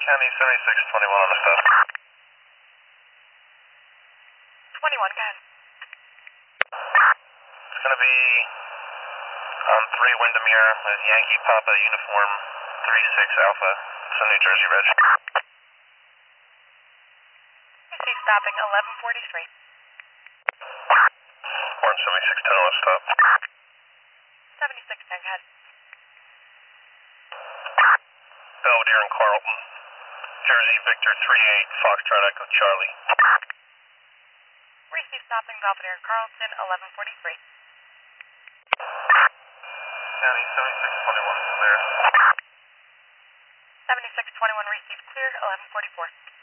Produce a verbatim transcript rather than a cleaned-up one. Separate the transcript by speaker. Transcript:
Speaker 1: County seventy-six twenty-one on the stop.
Speaker 2: twenty-one, go ahead.
Speaker 1: It's going to be on three Windermere with Yankee Papa uniform three six Alpha. It's a New Jersey Reg.
Speaker 2: Receive stopping eleven forty-three.
Speaker 1: one seventy-six ten on the stop.
Speaker 2: seventy-six ten, go ahead.
Speaker 1: Belvedere and Carlton. Jersey Victor three eight Foxtrot Echo Charlie.
Speaker 2: Receive stopping Belvedere and Carlton eleven forty-three.
Speaker 1: County seventy-six twenty-one clear.
Speaker 2: seventy-six twenty-one receive clear eleven forty-four.